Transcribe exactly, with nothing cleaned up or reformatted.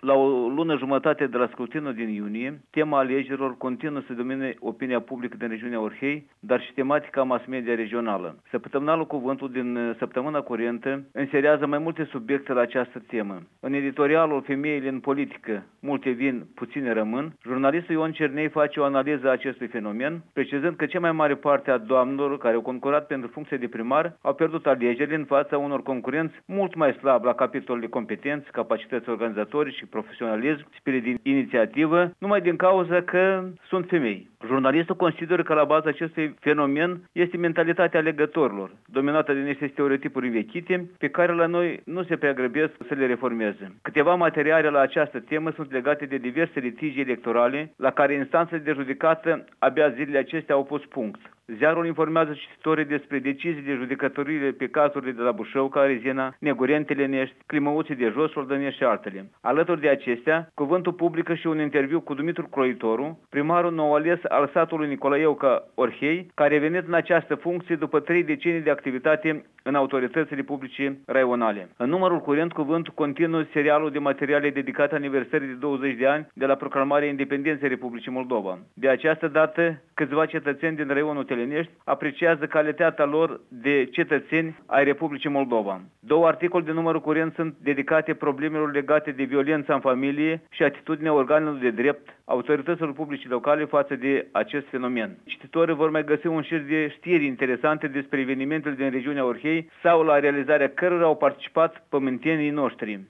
La o lună jumătate de la scrutinul din iunie, tema alegerilor continuă să domine opinia publică din regiunea Orhei, dar și tematica mass media regională. Săptămânalul Cuvântul din săptămâna curentă înserează mai multe subiecte la această temă. În editorialul Femeile în politică, multe vin, puține rămân, jurnalistul Ion Cernei face o analiză a acestui fenomen, precizând că cea mai mare parte a doamnelor care au concurat pentru funcție de primar au pierdut alegerile în fața unor concurenți mult mai slab la capitolul de competenți, capacități organizatorice și profesionalism, spirit de inițiativă, numai din cauza că sunt femei. Jurnalistul consideră că la baza acestui fenomen este mentalitatea alegătorilor, dominată de niște stereotipuri învechite, pe care la noi nu se prea grăbesc să le reformeze. Câteva materiale la această temă sunt legate de diverse litigi electorale, la care instanțele de judecată abia zilele acestea au pus punct. Ziarul informează cititorii despre decizii de judecătorie pe cazurile de la Bușăuca, Rezina, Negurentele Nești, Climăuții de Jos, Oldănești și altele. Alături de acestea, Cuvântul publică și un interviu cu Dumitru Croitoru, primarul nou ales al satului Nicolaeuca Orhei, care a venit în această funcție după trei decenii de activitate în autoritățile publice raionale. În numărul curent, Cuvântul continuă serialul de materiale dedicate aniversării de douăzeci de ani de la proclamarea independenței Republicii Moldova. De această dată, câțiva cetățeni din raionul Telenești apreciază calitatea lor de cetățeni ai Republicii Moldova. Două articole de numărul curent sunt dedicate problemelor legate de violența în familie și atitudinea organelor de drept autorităților publice locale față de acest fenomen. Cititorii vor mai găsi un șir de știri interesante despre evenimentele din regiunea Orhei sau la realizarea cărora au participat pământenii noștri.